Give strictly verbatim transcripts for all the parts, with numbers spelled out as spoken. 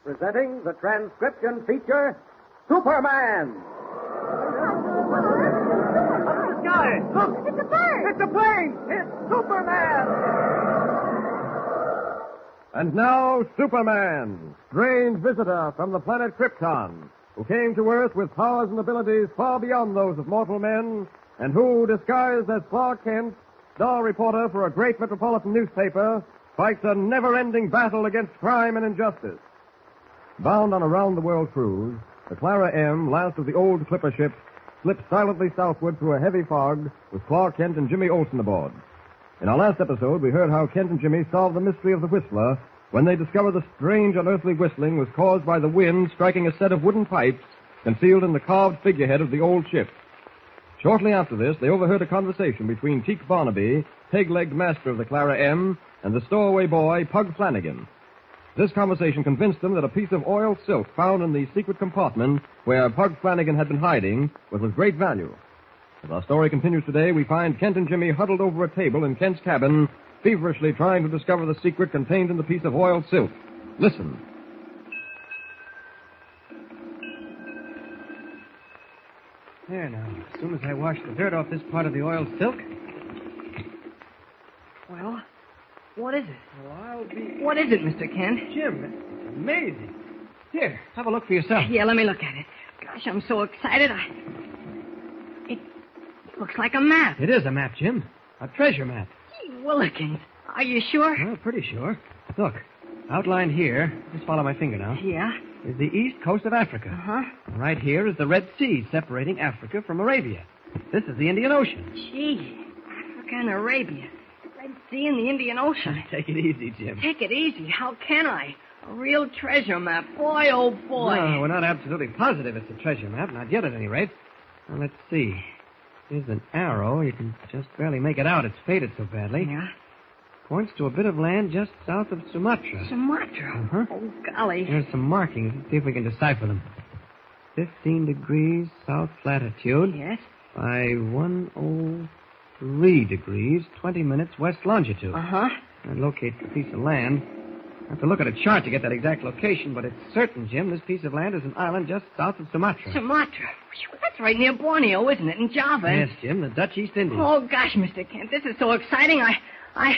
presenting the transcription feature, Superman. Guys, look! It's a bird! It's a plane! It's Superman! And now, Superman, strange visitor from the planet Krypton, who came to Earth with powers and abilities far beyond those of mortal men, and who, disguised as Clark Kent, star reporter for a great metropolitan newspaper, fights a never-ending battle against crime and injustice. Bound on a round-the-world cruise, the Clara M, last of the old clipper ships, slips silently southward through a heavy fog with Clark Kent and Jimmy Olsen aboard. In our last episode, we heard how Kent and Jimmy solved the mystery of the Whistler when they discovered the strange unearthly whistling was caused by the wind striking a set of wooden pipes concealed in the carved figurehead of the old ship. Shortly after this, they overheard a conversation between Teak Barnaby, peg-legged master of the Clara M, and the stowaway boy, Pug Flanagan. This conversation convinced them that a piece of oiled silk found in the secret compartment where Pug Flanagan had been hiding was of great value. As our story continues today, we find Kent and Jimmy huddled over a table in Kent's cabin, feverishly trying to discover the secret contained in the piece of oiled silk. Listen. There now, as soon as I wash the dirt off this part of the oiled silk. Well, what is it? Well, I'll be... What is it, Mister Kent? Jim, it's amazing. Here, have a look for yourself. Yeah, let me look at it. Gosh, I'm so excited. I... It looks like a map. It is a map, Jim. A treasure map. Gee willikins. Are you sure? Well, pretty sure. Look, outlined here, just follow my finger now, Yeah? is the east coast of Africa. Uh-huh. Right here is the Red Sea separating Africa from Arabia. This is the Indian Ocean. Gee, Africa and Arabia. Red Sea and the Indian Ocean. Take it easy, Jim. Take it easy. How can I? A real treasure map. Boy, oh, boy. No, we're not absolutely positive it's a treasure map. Not yet, at any rate. Now, let's see. Here's an arrow. You can just barely make it out. It's faded so badly. Yeah? Points to a bit of land just south of Sumatra. Sumatra. Uh-huh. Oh, golly. There's some markings. Let's see if we can decipher them. Fifteen degrees south latitude Yes? by one oh three degrees, twenty minutes west longitude. Uh-huh. That locates the piece of land. I have to look at a chart to get that exact location, but it's certain, Jim, this piece of land is an island just south of Sumatra. Sumatra. Phew, that's right near Borneo, isn't it? In Java. Yes, Jim, the Dutch East Indies. Oh, gosh, Mister Kent, this is so exciting. I... I...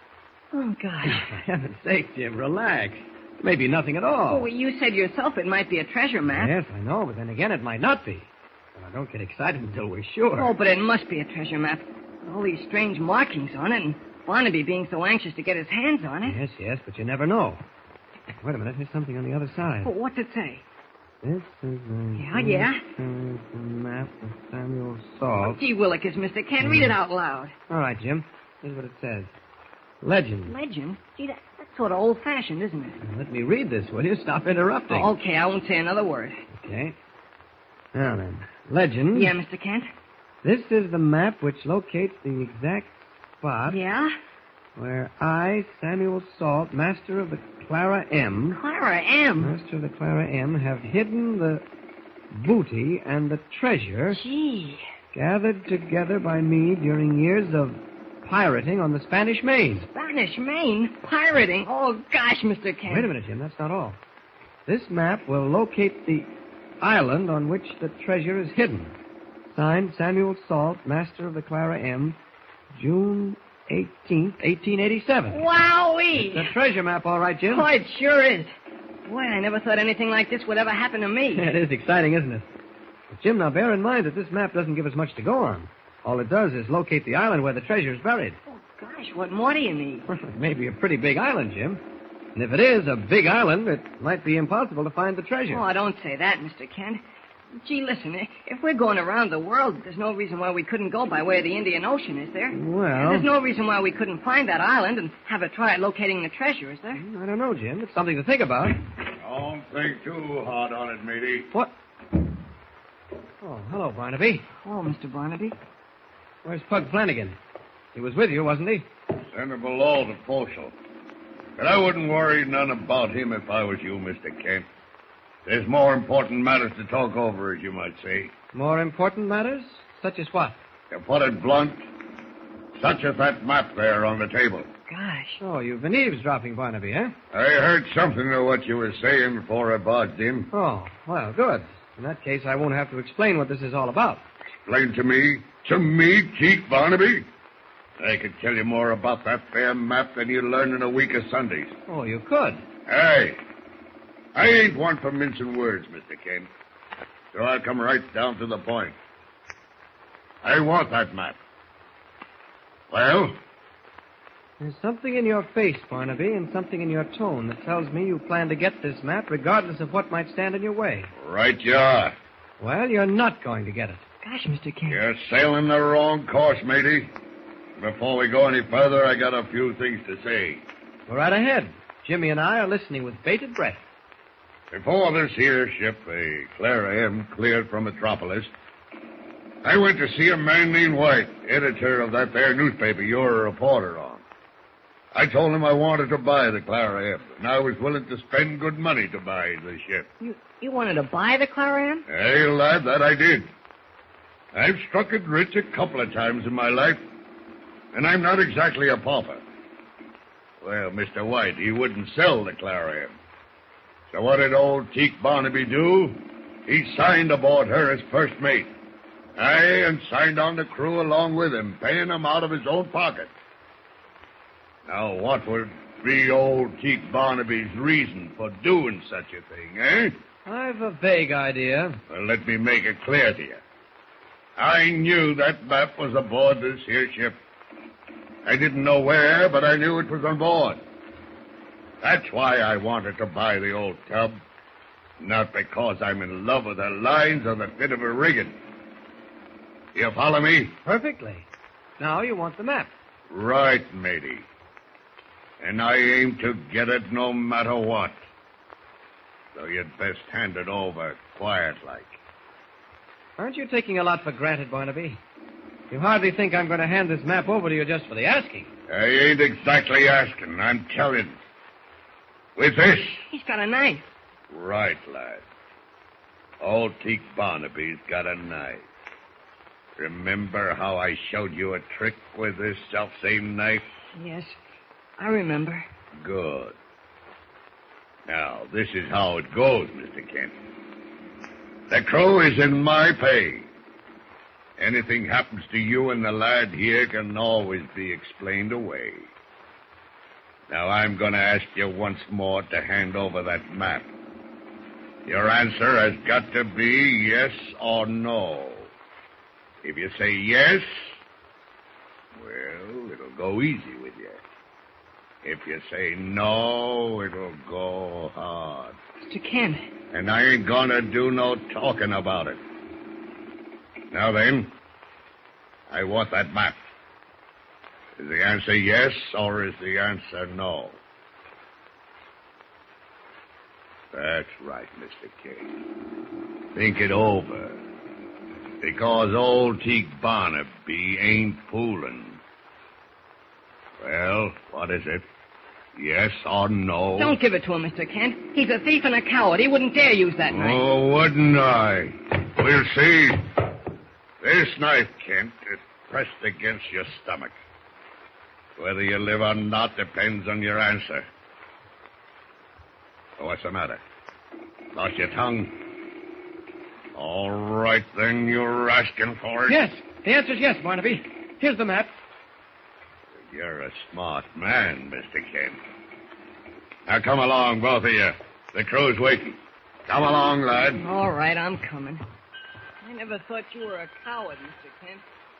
Oh, gosh. For heaven's sake, Jim, relax. Maybe nothing at all. Oh, well, you said yourself it might be a treasure map. Yes, I know, but then again, it might not be. Well, don't get excited until we're sure. Oh, but it must be a treasure map. With all these strange markings on it, and Barnaby being so anxious to get his hands on it. Yes, yes, but you never know. Wait a minute, there's something on the other side. Oh, what's it say? This is a... Yeah, yeah? This is a map of Samuel Salt. Gee willikers, Mister Kent, read it out loud. All right, Jim. Here's what it says. Legend. Legend? Gee, that, that's sort of old-fashioned, isn't it? Now, let me read this, will you? Stop interrupting. Oh, okay, I won't say another word. Okay. Now then. Legend. Yeah, Mister Kent? This is the map which locates the exact spot Yeah? where I, Samuel Salt, master of the Clara M, Clara M. master of the Clara M, have hidden the booty and the treasure Gee. gathered together by me during years of pirating on the Spanish Main. Spanish Main? Pirating? Oh, gosh, Mister Kent. Wait a minute, Jim. That's not all. This map will locate the island on which the treasure is hidden. Signed, Samuel Salt, master of the Clara M, June eighteenth, eighteen eighty-seven. Wowee! It's a treasure map, all right, Jim. Oh, it sure is. Boy, I never thought anything like this would ever happen to me. It is exciting, isn't it? But, Jim, now bear in mind that this map doesn't give us much to go on. All it does is locate the island where the treasure is buried. Oh, gosh, what more do you need? It may be a pretty big island, Jim. And if it is a big island, it might be impossible to find the treasure. Oh, don't say that, Mister Kent. Gee, listen, if we're going around the world, there's no reason why we couldn't go by way of the Indian Ocean, is there? Well... There's no reason why we couldn't find that island and have a try at locating the treasure, is there? I don't know, Jim. It's something to think about. Don't think too hard on it, matey. What? Oh, hello, Barnaby. Oh, Mister Barnaby. Where's Pug Flanagan? He was with you, wasn't he? Send her below to Foshel. But I wouldn't worry none about him if I was you, Mister Kent. There's more important matters to talk over, as you might say. More important matters? Such as what? To put it blunt, such as that map there on the table. gosh. Oh, you've been eavesdropping, Barnaby, eh? I heard something of what you were saying before I barged in. Oh, well, good. In that case, I won't have to explain what this is all about. Explain to me, to me, Chief Barnaby? I could tell you more about that fair map than you'd learn in a week of Sundays. Oh, you could. Hey, I ain't one for mincing words, Mister Kent. So I'll come right down to the point. I want that map. Well? There's something in your face, Barnaby, and something in your tone that tells me you plan to get this map regardless of what might stand in your way. Right you are. Well, you're not going to get it. Gosh, Mister Kent. You're sailing the wrong course, matey. Before we go any further, I got a few things to say. Go right ahead. Jimmy and I are listening with bated breath. Before this here ship, the Clara M, cleared from Metropolis, I went to see a man named White, editor of that there newspaper you're a reporter on. I told him I wanted to buy the Clara M, and I was willing to spend good money to buy the ship. You you wanted to buy the Clara M? Hey, lad, that I did. I've struck it rich a couple of times in my life, and I'm not exactly a pauper. Well, Mister White, he wouldn't sell the Clara M. So what did old Teak Barnaby do? He signed aboard her as first mate. Aye, and signed on the crew along with him, paying them out of his own pocket. Now, what would be old Teak Barnaby's reason for doing such a thing, eh? I've a vague idea. Well, let me make it clear to you. I knew that map was aboard this here ship. I didn't know where, but I knew it was on board. That's why I wanted to buy the old tub. Not because I'm in love with her lines or the fit of her rigging. You follow me? Perfectly. Now you want the map. Right, matey. And I aim to get it no matter what. So you'd best hand it over quiet-like. Aren't you taking a lot for granted, Barnaby? You hardly think I'm going to hand this map over to you just for the asking. I ain't exactly asking, I'm telling. With this? He's got a knife. Right, lad. Old Teak Barnaby's got a knife. Remember how I showed you a trick with this self-same knife? Yes, I remember. Good. Now, this is how it goes, Mister Kent. The crew is in my pay. Anything happens to you and the lad here can always be explained away. Now, I'm going to ask you once more to hand over that map. Your answer has got to be yes or no. If you say yes, well, it'll go easy with you. If you say no, it'll go hard. Mister Kent. And I ain't gonna do no talking about it. Now then, I want that map. Is the answer yes or is the answer no? That's right, Mister King. Think it over. Because old Teak Barnaby ain't fooling. Well, what is it? Yes or no? Don't give it to him, Mister Kent. He's a thief and a coward. He wouldn't dare use that knife. Oh, wouldn't I? We'll see. This knife, Kent, is pressed against your stomach. Whether you live or not depends on your answer. Oh, what's the matter? Lost your tongue? All right, then, you're asking for it? Yes, the answer's yes, Barnaby. Here's the map. You're a smart man, Mister Kent. Now, come along, both of you. The crew's waiting. Come along, lad. All right, I'm coming. I never thought you were a coward, Mister Kent.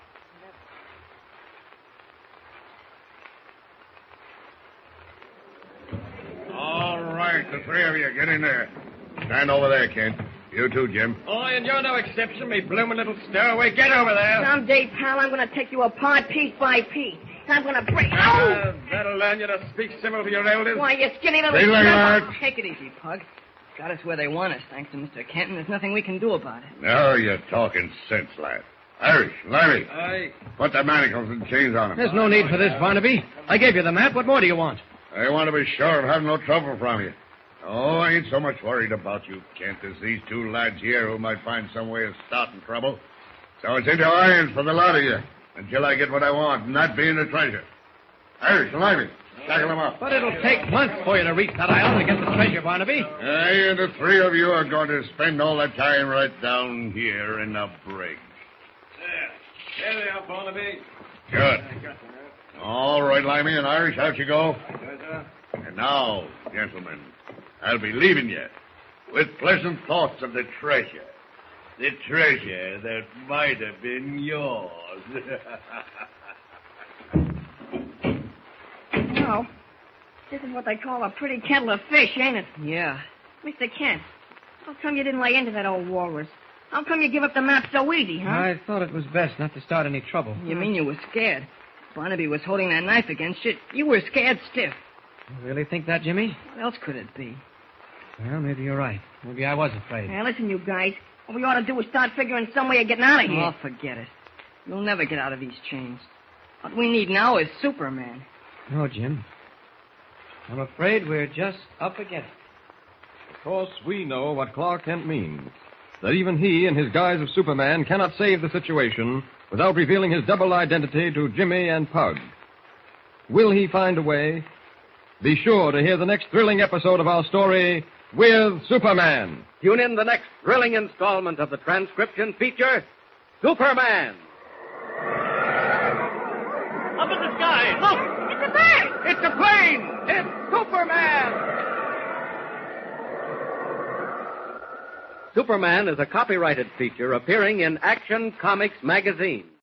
Never. All right, the three of you, get in there. Stand over there, Kent. You too, Jim. Oh, and you're no exception, me bloomin' little stowaway. Get over there. Someday, pal, I'm going to take you apart piece by piece. I'm going to break... Uh, that'll learn you to speak civil to your elders. Why, you skinny little... Relax. Snapper. Take it easy, Pug. Got us where they want us, thanks to Mister Kent, and there's nothing we can do about it. Now you're talking sense, lad. Irish, Larry. Aye. Put the manacles and chains on him. There's no need for this, Barnaby. I gave you the map. What more do you want? I want to be sure of having no trouble from you. Oh, I ain't so much worried about you, Kent, as these two lads here who might find some way of starting trouble. So it's into irons for the lot of you until I get what I want, and that being the treasure. Irish, Lively, Tackle him up. But it'll take months for you to reach that island and get the treasure, Barnaby. Aye, and the three of you are going to spend all the time right down here in the brig. There. There they are, Barnaby. Good. All right, Limey and Irish, out you go. And now, gentlemen, I'll be leaving you with pleasant thoughts of the treasure. The treasure that might have been yours. Well, this is what they call a pretty kettle of fish, ain't it? Yeah. Mister Kent, how come you didn't lay into that old walrus? How come you give up the map so easy, huh? I thought it was best not to start any trouble. You mean you were scared? Barnaby was holding that knife against you. You were scared stiff. You really think that, Jimmy? What else could it be? Well, maybe you're right. Maybe I was afraid. Now, listen, you guys. What we ought to do is start figuring some way of getting out of here. Oh, forget it. You'll never get out of these chains. What we need now is Superman. No, Jim. I'm afraid we're just up against it. Of course, we know what Clark Kent means. That even he, in his guise of Superman, cannot save the situation without revealing his double identity to Jimmy and Pug. Will he find a way? Be sure to hear the next thrilling episode of our story with Superman. Tune in the next thrilling installment of the transcription feature, Superman. Up in the sky, look! It's a bird! It's a plane! It's Superman! Superman is a copyrighted feature appearing in Action Comics magazine.